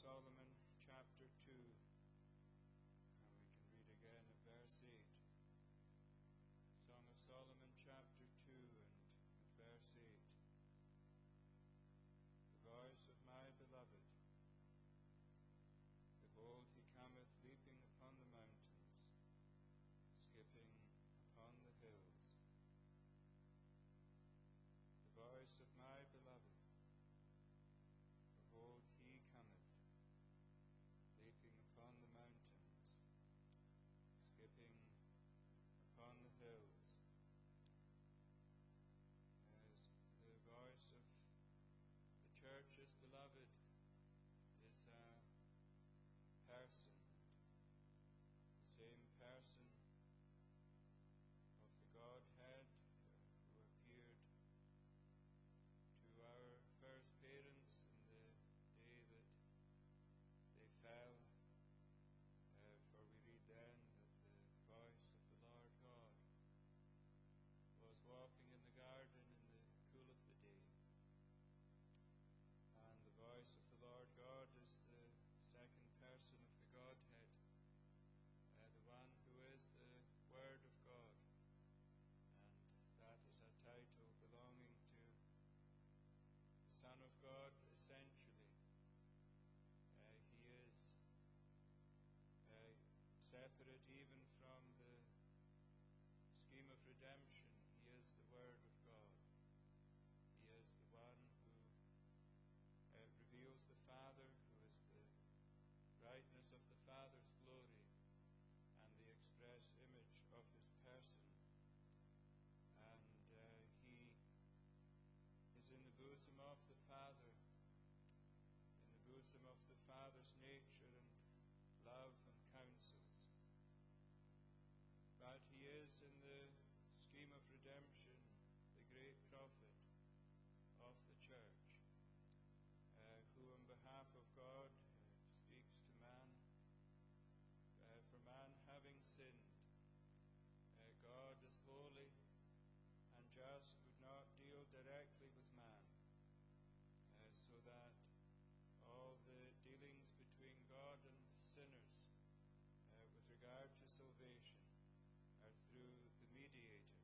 Solomon chapter 2, and we can read again at verse 8. Song of Solomon chapter 2 and verse 8. The voice of my beloved. Behold, he cometh leaping upon the mountains, skipping upon the hills. The voice of my beloved. Behold, he cometh leaping upon the mountains, skipping upon the hills. As the voice of the church's beloved is a person, the same person of the Godhead who appeared to our first parents in the day that they fell, for we read then that the voice of the Lord God was walking in the garden in the cool of the day. And the voice of the Lord God is the second person of the Godhead, the one who is the Word of God. And that is a title belonging to the Son of God, essentially. He is separate even from the scheme of redemption. He is the Word of God. He is the one who reveals the Father, who is the brightness of the Father's glory and the express image of his person. And he is in the bosom of the Father, in the bosom of the Father's nature and love and counsels. But he is in the scheme of redemption the great prophet of the church, who on behalf of God speaks to man. For man having sinned, God is holy and just, would not deal directly with man, so that all the dealings between God and sinners with regard to salvation are through the mediator,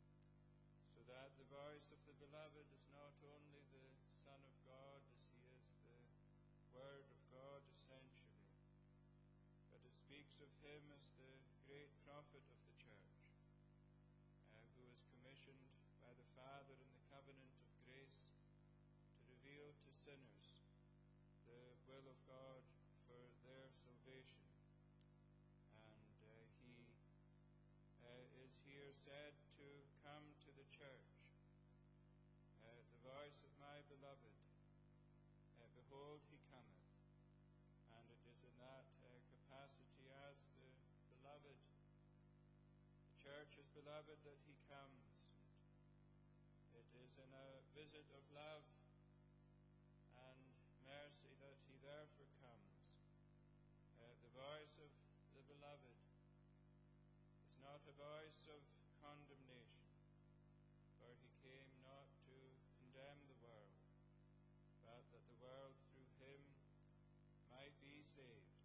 so that the voice of the beloved is not only the Son of God as he is the Word of God essentially, but it speaks of him as the great prophet of the church, who is commissioned by the Father in the covenant of grace to reveal to sinners the will of God for their salvation. And he is here said to come to the church. The voice of my beloved, behold, he cometh. And it is in that capacity as the beloved, the church is beloved, that he comes. It is in a visit of love and mercy that he therefore comes. The voice of the beloved is not a voice of condemnation, for he came not to condemn the world, but that the world through him might be saved.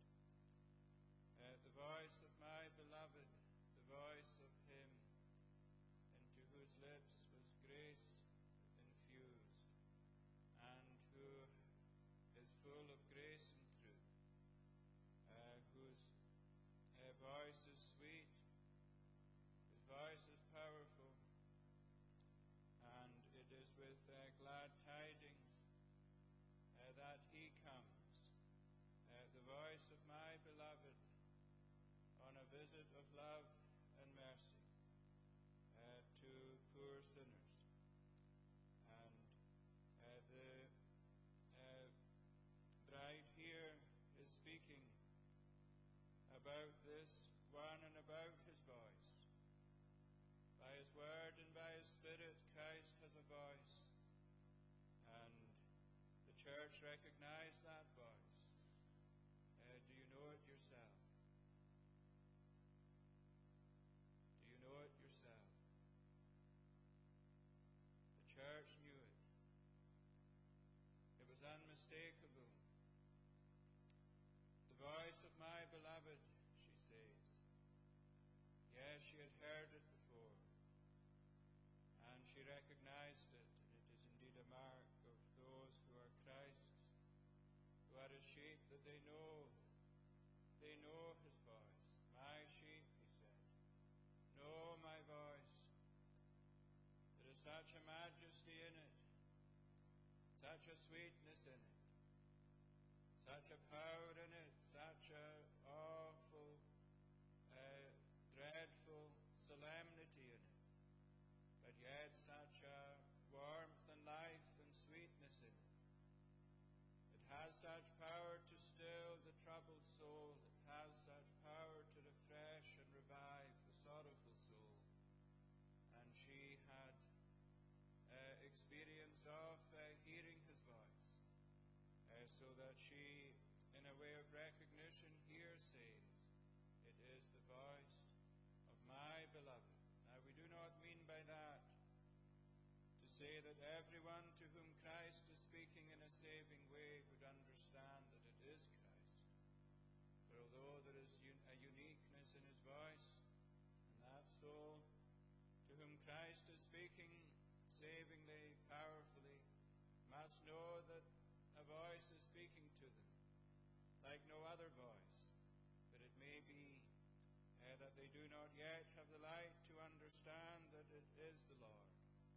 The voice of my beloved, the voice of him into whose lips was grace infused, and who is full of grace and truth, whose voice is sweet, his voice is powerful, and it is with glad tidings that he comes. The voice of my beloved on a visit of love and mercy to poor sinners. And the bride here is speaking about this one and about his voice. By his word and by his Spirit, Christ has a voice, and the church recognized that voice. Do you know it yourself? Do you know it yourself? The church knew it. It was unmistakable. she had heard it before, and she recognized it, and it is indeed a mark of those who are Christ's, who are his sheep, that they know his voice. My sheep, he said, know my voice. There is such a majesty in it, such a sweetness in it, such a power in it, such a awful, dreadful solemnity in it, but yet such a warmth and life and sweetness in it. It has such power to still the troubled soul. It has such power to refresh and revive the sorrowful soul. And she had experience of hearing his voice, so that she, in a way of recognition, here says, it is the voice of my beloved. Now, we do not mean by that to say that everyone to whom Christ is speaking in a saving way would understand that it is Christ. For although there is a uniqueness in his voice, and that soul to whom Christ is speaking savingly, powerfully, must know that a voice is speaking to them like no other voice. But it may be that they do not yet have the light to understand that it is the Lord.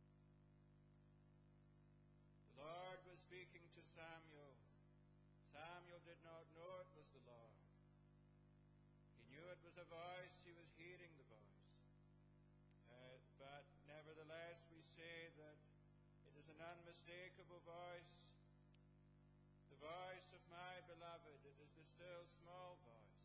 The Lord was speaking to Samuel. Samuel did not know it was the Lord. He knew it was a voice. He was hearing the voice. But nevertheless, we say that it is an unmistakable voice. The voice of my beloved. It is the still small voice.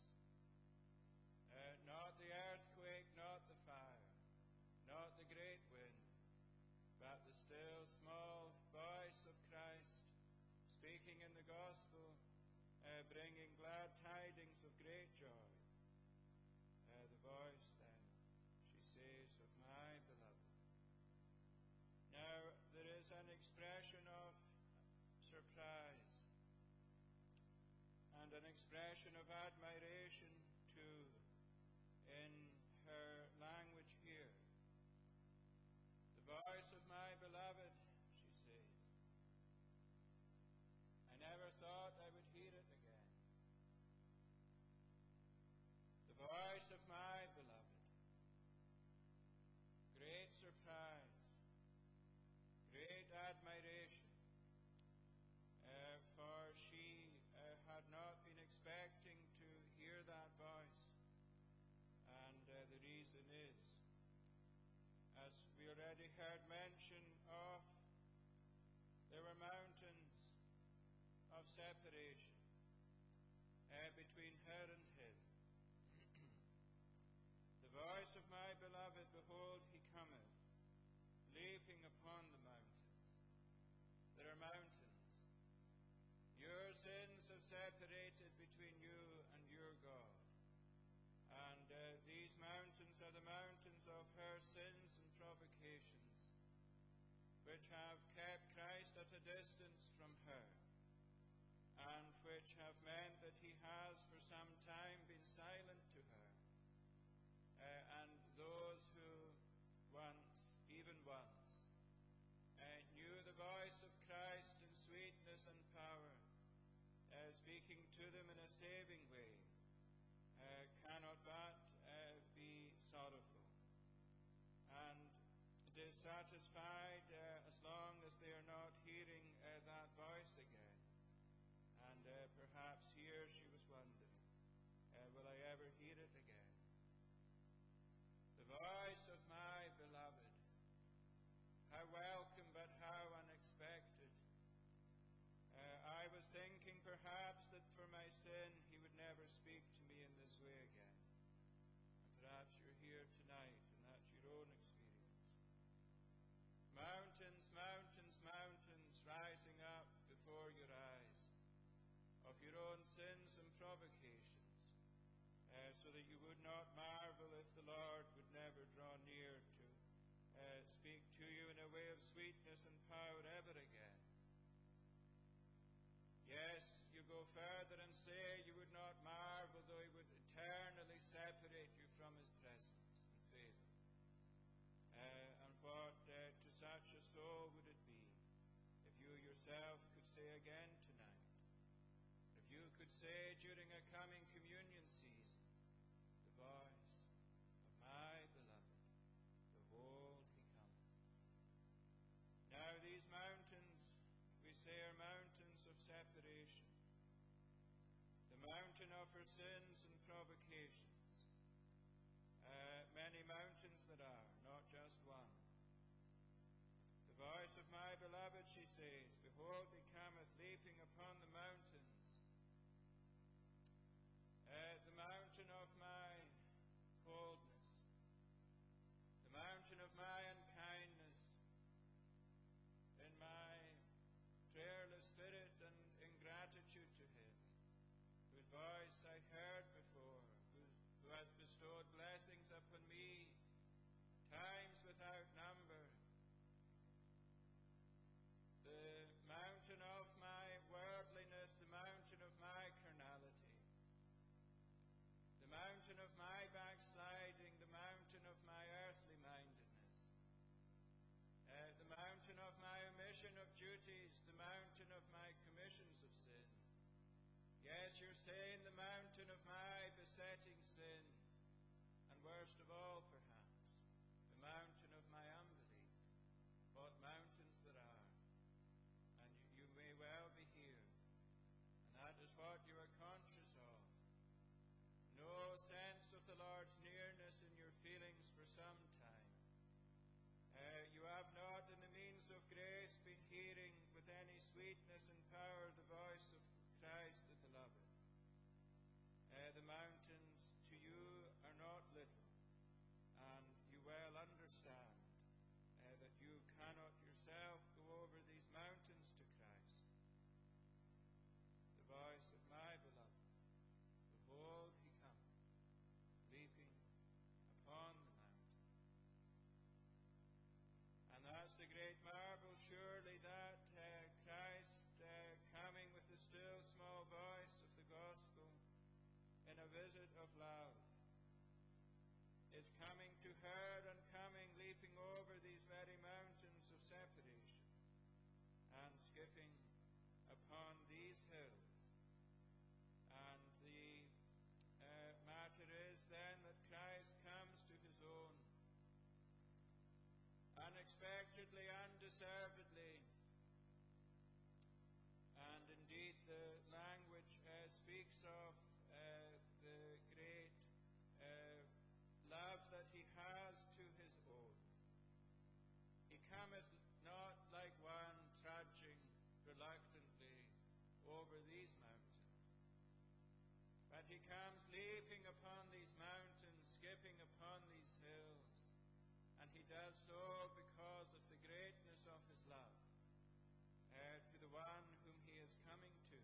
Not the earthquake, not the fire, not the great wind, but the still small voice of Christ speaking in the gospel, bringing glad tidings of great joy. The voice then, she says, of my beloved. Now, there is an expression of surprise and an expression of admiration too in her language here. The voice of my beloved, she says. I never thought I would hear it again. The voice of my beloved. Great surprise, great admiration, for she had not been expecting to hear that voice. And the reason is, as we already heard mention of, there were mountains of separation between her and him. The voice of my beloved, behold, he cometh, leaping upon the mountains. There are mountains. Your sins have separated between you and your God. And these mountains are the mountains of her sins and provocations, which have kept Christ at a distance from her, and which have meant that he has for some time been silent to her. And those who even once, knew the voice of Christ in sweetness and power, speaking to them in a saving way, cannot but be sorrowful and dissatisfied as long as they are not hearing that voice again. And perhaps here she was wondering, will I ever hear it again? The voice of my beloved. How welcome, but how unexpected. I was thinking perhaps that for my sin he would never speak to me in this way again. And perhaps you're here tonight and that's your own experience. Mountains, mountains, mountains rising up before your eyes of your own sins and provocations, so that you would not marvel if the Lord would never draw near to speak to you in a way of sweetness and power ever again. Yes, you go further and say you would not marvel though he would eternally separate you from his presence and yourself could say again tonight, if you could say during a coming communion season, the voice of my beloved, behold, he cometh. Now these mountains, we say, are mountains of separation, the mountain of her sins and provocations. Many mountains that are, not just one. The voice of my beloved, she says, behold, he cometh leaping upon the mountains. The mountain of my coldness, the mountain of my unkindness, in my prayerless spirit and ingratitude to him, whose voice I heard before, who has bestowed blessings upon me times without number. The mountain of my worldliness, the mountain of my carnality, the mountain of my backsliding, the mountain of my earthly mindedness, the mountain of my omission of duties, the mountain of my commissions of sin. Yes, you're saying the mountain of my besetting sin, and worst of all, perhaps, the mountain of my unbelief. What mountains that are. And you may well be here, and that is what you are conscious of. No sense of the Lord's nearness in your feelings for some time. You have not, in the means of grace, been hearing with any sweetness and power the voice of Christ the beloved. The mountains to you are not little, and you well understand that you cannot yourself go over these mountains to Christ. The voice of my beloved, behold, he cometh, leaping upon the mountain. And that's the great marvel, surely, that Christ, coming with the still small voice of the gospel in a visit of love, is coming to her and coming, leaping over these very mountains of separation and skipping upon these hills. And the matter is then that Christ comes to his own, unexpectedly, undeservedly. And indeed the language speaks of the great love that he has to his own. He cometh not like one trudging reluctantly over these mountains, but he comes leaping upon these mountains, skipping upon these hills, and he does so because of the greatness of his love to the one whom he is coming to.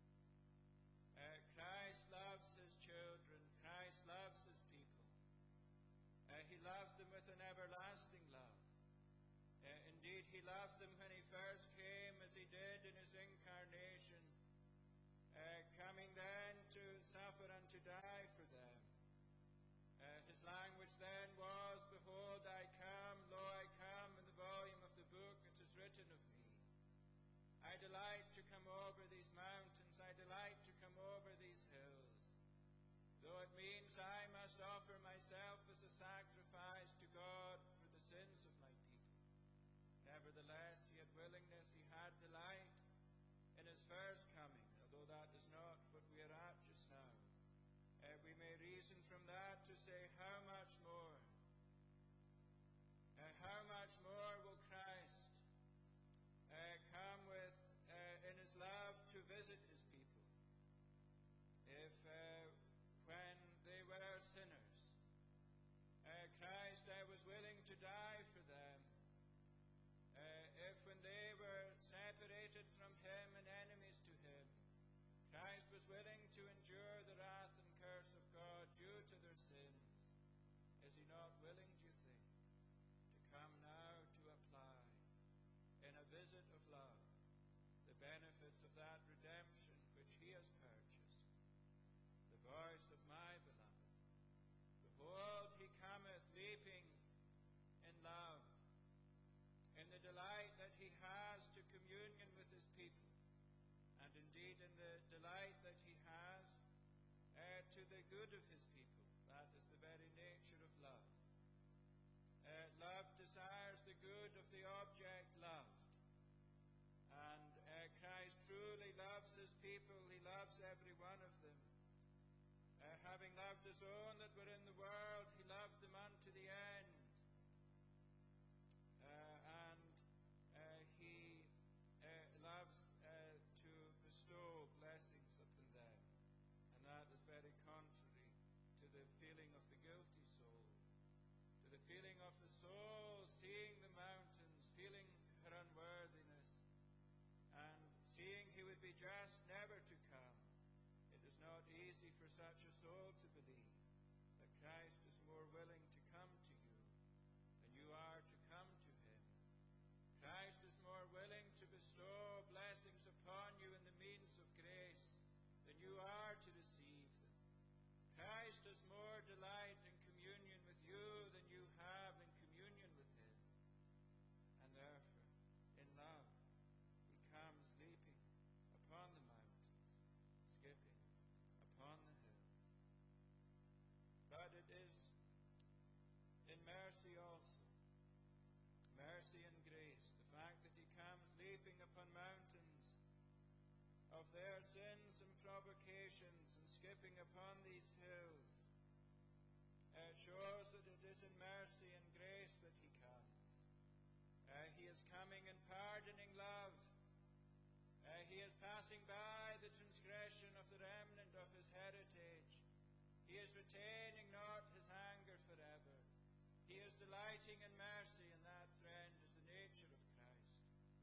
Christ loves his children. Christ loves his people. He loves them with an everlasting love. Indeed, he loved them when he first came, as he did in his incarnation, coming then to suffer and to die for them. His language then was, behold, I come, lo, I come, in the volume of the book it is written of me. I delight to come over these mountains, I delight to come over these hills, though it means I must offer myself as a sacrifice to God for the sins of my people. Nevertheless, he had willingness, he had delight in his first coming, although that is not what we are at just now. We may reason from that to say, how much more will Christ come with in his love to visit his people, if when they were sinners, Christ was willing to die for them, if when they were separated from him and enemies to him, Christ was willing to endure the wrath and curse of God due to their sins, is he not willing, do you think, to come now to apply in a visit of love the benefits of that redemption which he has purchased? The voice of my beloved, behold, he cometh leaping in love, in the delight that he has to communion with his people. in the delight that he has to the good of his people. That is the very nature of love. Love desires the good of the object loved. And Christ truly loves his people. He loves every one of them. Having loved his own that were in the world, he loved them unto the end. He loves to bestow blessings upon them. And that is very contrary to the feeling of the guilty soul. To the feeling of the soul seeing the mountains, feeling her unworthiness, and seeing he would be just never to come. It is not easy for such a soul to believe that Christ is more willing to come to you than you are to come to him. Christ is more willing to bestow blessings upon you in the means of grace than you are to receive them. Christ has more delight in communion with you than you have in communion with him. And therefore, in love, he comes leaping upon the mountains, skipping upon the hills. But it is in mercy also, mercy and grace, the fact that he comes leaping upon mountains of their sins and provocations and skipping upon these hills, shows that it is in mercy and grace that he comes. He is coming in pardoning love. He is passing by the transgression of the remnant of his heritage. He is retaining not his anger forever. He is delighting in mercy, and that, friend, is the nature of Christ.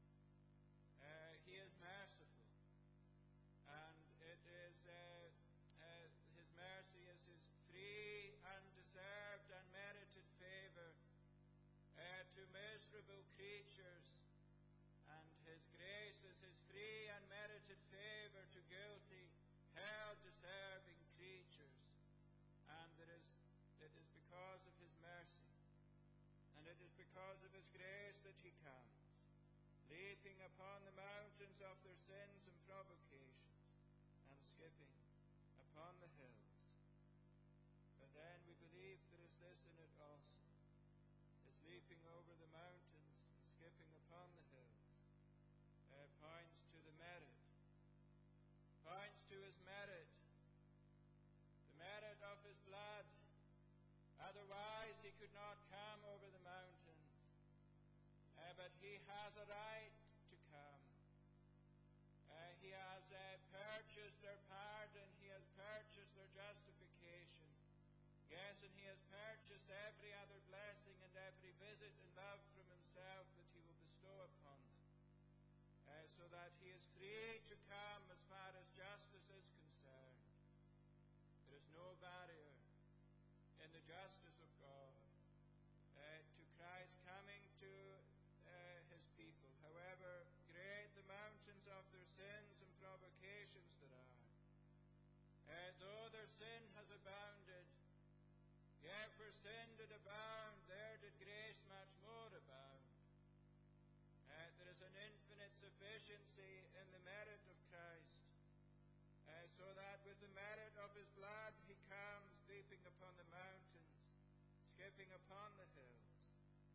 He is merciful, and it is his mercy is his free, undeserved, unmerited favor to miserable creatures, and his grace is his free, unmerited favor to guilty, hell-deserving creatures. And it is because of his mercy, and it is because of his grace that he comes, leaping upon the mountains of their sins and provocations, and skipping upon the hills. But then we believe there is this in it also. His leaping over the mountains and skipping upon the hills points to the merit, points to his merit, the merit of his blood. Otherwise he could not come over the mountains. But he has a right to come. He has purchased their pardon. He has purchased their justification. Yes, and he has purchased every other blessing and every visit and love from himself that he will bestow upon them. So that he is free to come as far as justice is concerned. There is no barrier in the justice of God to Christ coming to his people, however great the mountains of their sins and provocations there are. Though their sin has abounded, yet for sin did abound, there did grace much more abound. There is an infinite sufficiency in the merit of Christ, so that with the merit of his blood he comes leaping upon the mountains, skipping upon the hills.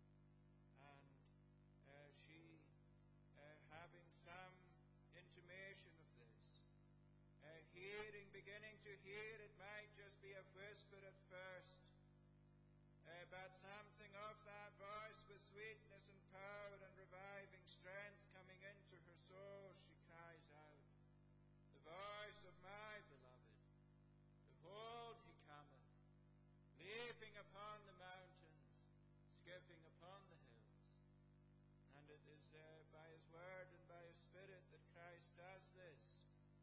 And she, having some intimation of this, beginning to hear, it might just be a whisper at first, but something of that voice with sweetness and power and reviving strength coming into her soul, she cries out, "The voice of my beloved, behold he cometh, leaping upon the mountains, skipping upon the hills." And it is by his word and by his spirit that Christ does this.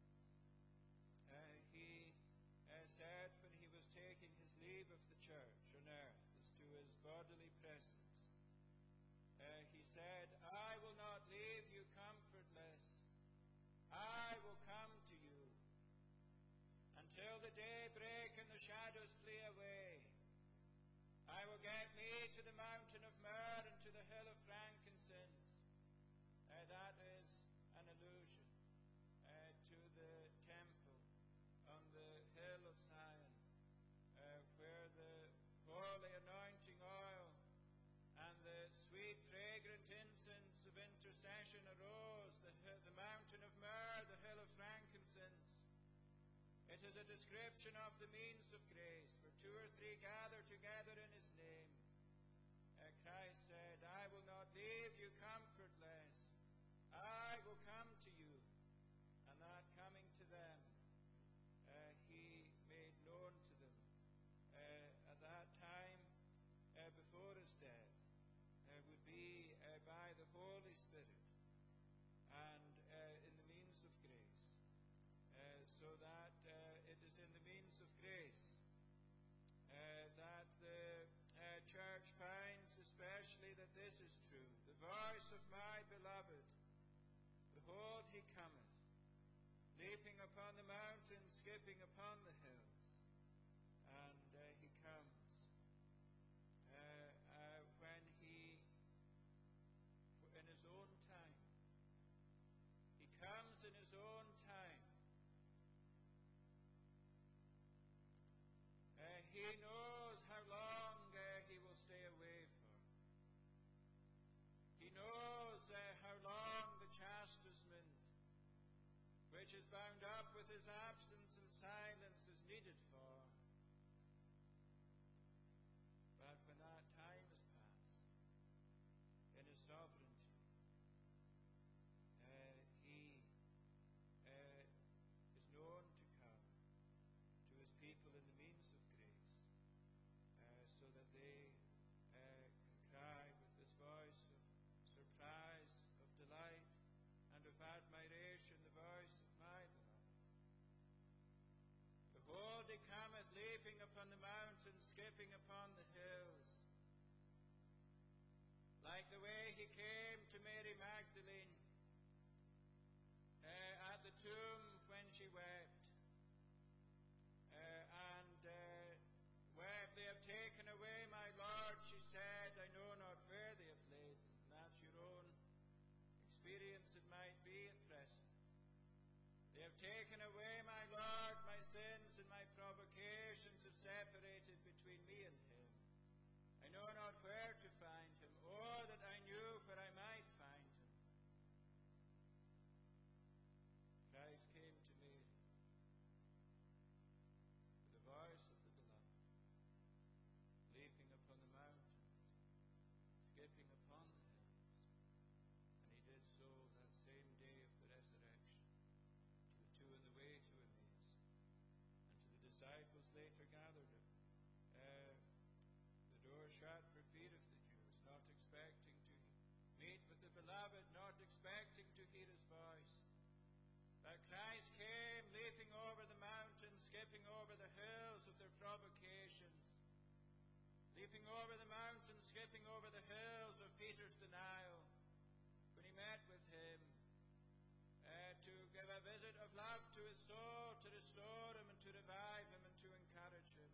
He said when he was taking his leave of the church on earth as to his bodily presence, he said, "I will not leave you comfortless. I will come to you. Until the day break and the shadows flee away, I will get me to the mountain of myrrh and to the hill of frankincense." That is an allusion to the procession arose, the mountain of myrrh, the hill of frankincense. It is a description of the means of grace. For 2 or 3 gather together in his name. Christ said, I will not leave you comfortless. I will come to you. And that coming to them, he made known to them at that time before his death would be by the Holy Spirit and in the means of grace. So that it is in the means of grace that the church finds especially that this is true. The voice of my beloved, behold, he cometh, leaping upon the mountains, skipping upon the hills. And he comes when he, in his own time, he comes in his own time. He knows how long he will stay away for. He knows how long the chastisement, which is bound up with his absence and silence, is needed for. But when that time is past, in his sovereignty, he is known to come to his people in the means of grace, so that they can cry with this voice of surprise, of delight, and of admiration, the voice of my beloved. Behold, he cometh, leaping upon the mountains, skipping upon the hills. Like the way he came to Mary Magdalene at the tomb when she wept. And wept, they have taken away my Lord, she said, I know not where they have laid him. And that's your own experience it might be at present. They have taken away my Lord, my sins and my provocations have separated between me and him. I know not where to find him. Oh, that I knew where I might find him. Christ came to Mary with the voice of the beloved, leaping upon the mountains, skipping upon the hills. And he did so that same day of the resurrection to the 2 on the way to Emmaus, and to the disciples later gathered the door shut for fear of the Jews, not expecting to meet with the beloved, not expecting to hear his voice. But Christ came, leaping over the mountains, skipping over the hills of their provocations, leaping over the mountains, skipping over the hills of Peter's denial, when he met with him to give a visit of love to his soul, to restore him and to revive him and to encourage him.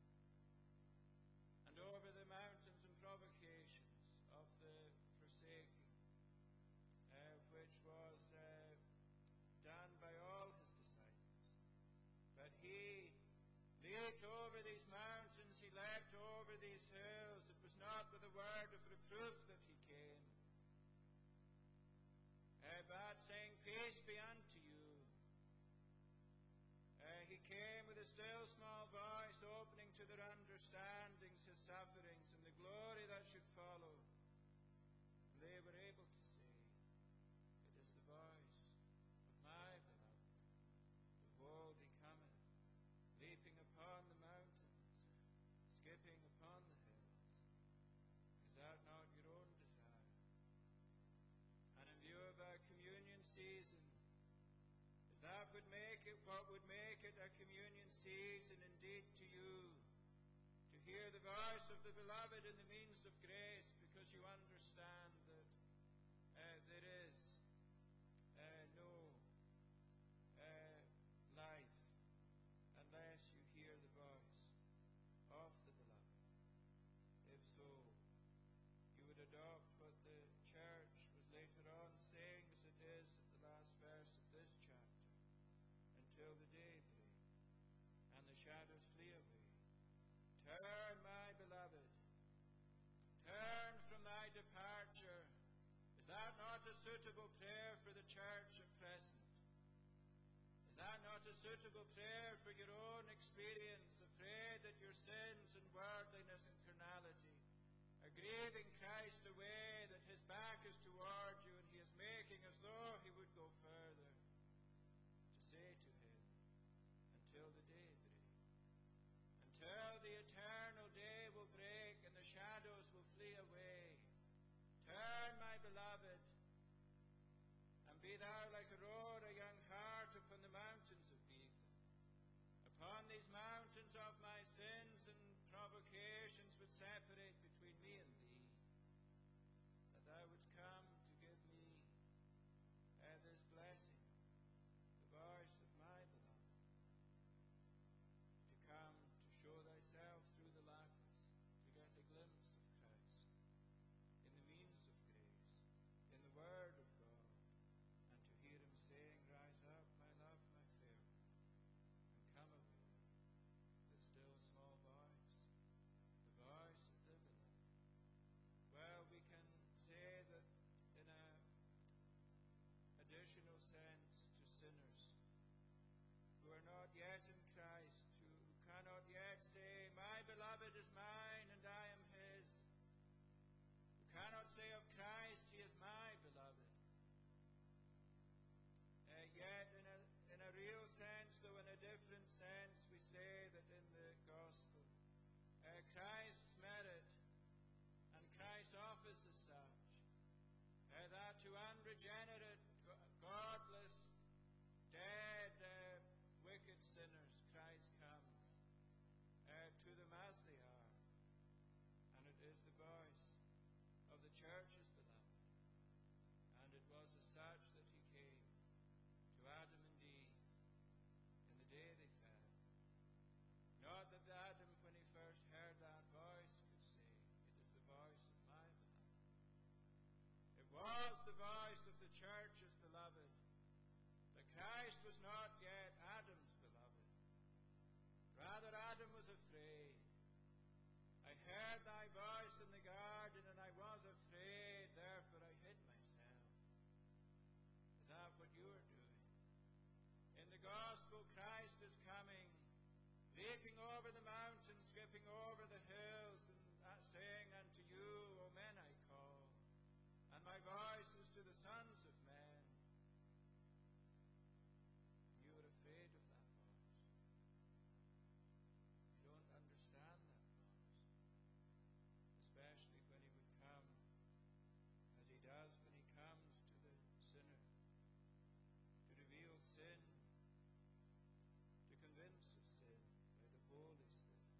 And over the mountains and provocations of the forsaking, which was done by all his disciples. But he leaped over these mountains, he leapt over these hills. It was not with a word of reproof that he came, but saying, peace be unto you. He came with a still small voice, opening to their understandings his sufferings and the glory that should follow. And they were able to say, it is the voice of my beloved. Behold, he cometh, leaping upon the mountains, skipping upon the hills. Is that not your own desire? And in view of our communion season, is that what would make it a communion season indeed to you? To hear the voice of the beloved in the means of grace, because you understand that there is no life unless you hear the voice of the beloved. If so, you would adopt what the church was later on saying, as it is at the last verse of this chapter, until the day break and the shadows flee away. Turn, my beloved, turn from thy departure. Is that that not a suitable prayer for the church at present? Is that not a suitable prayer for your own experience, afraid that your sins and worldliness and carnality are grieving Christ away, that his back is toward you and he is making as though he would go further, to say to him, until the day break, until the eternal day will break and the shadows will flee away, turn, my beloved, and be thou like Aurora, young heart, upon the mountains of Beetham, upon these mountains of my sins and provocations which separate between me and thee, that thou wouldst come to give me this blessing, the voice of my beloved, to come to show thyself through the lattice, to get a glimpse of Christ, in the means of grace, in the word of God, and to hear him saying, rise up, my love, my fair one, and come away, the still small voice, the voice of the beloved. Well, we can say that in an additional sense to sinners who are not yet in Christ, who cannot yet say, my beloved is mine and I am his, who cannot say of Christ, he is my beloved. Yet in a real sense, though in a different sense, we say that in the gospel, Christ's merit and Christ's office is such that to unregenerate, godless, dead, wicked sinners, Christ comes to them as they are. And it is the voice of the church's beloved. And it was as such that he came to Adam and Eve in the day they fell. Not that Adam, when he first heard that voice, could say, it is the voice of my beloved. It was the voice of the church's beloved. But Christ was not yet Adam's beloved. Rather, Adam was afraid. I heard thy voice in the garden, and I was afraid, therefore I hid myself. Is that what you are doing? In the gospel, Christ is coming, leaping over the mountains, skipping over the hills, and saying unto you, O men I call, and my voice is to the sons of men. You are afraid of that voice. You don't understand that voice, especially when he would come, as he does when he comes to the sinner, to reveal sin, to convince of sin by the Holy Spirit.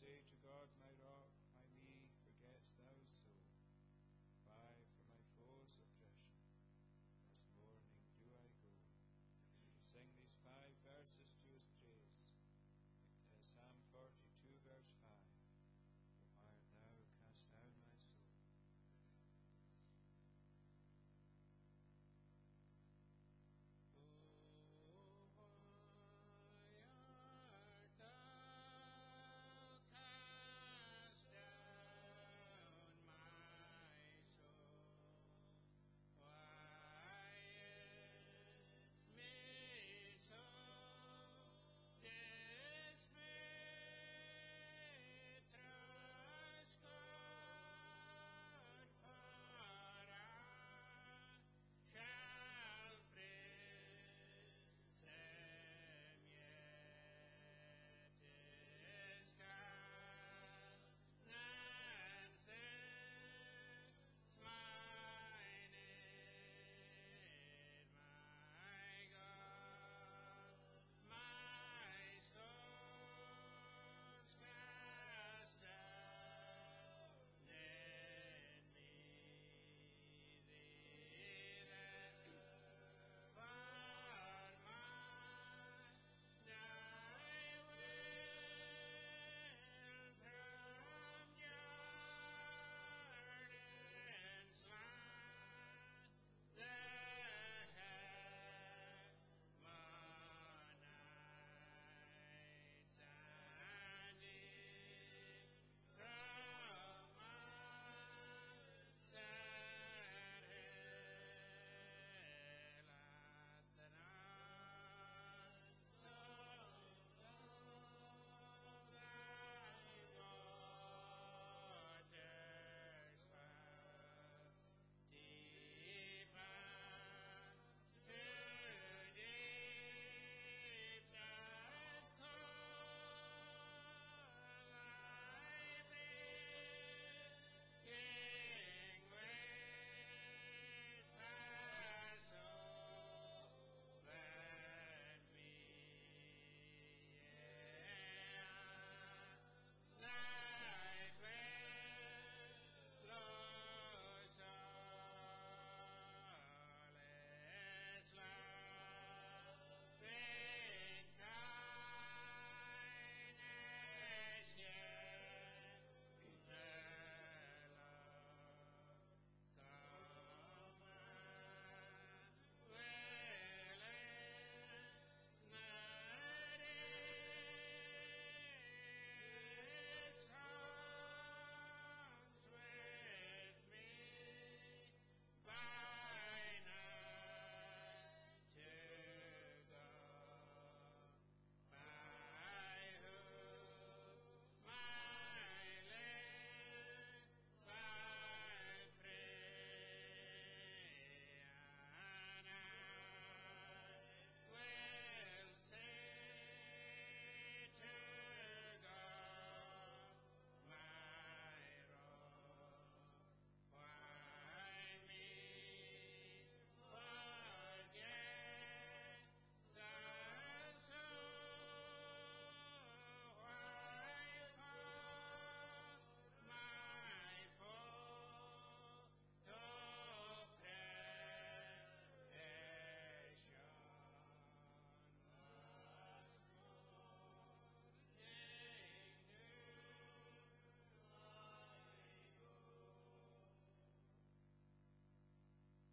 say to God,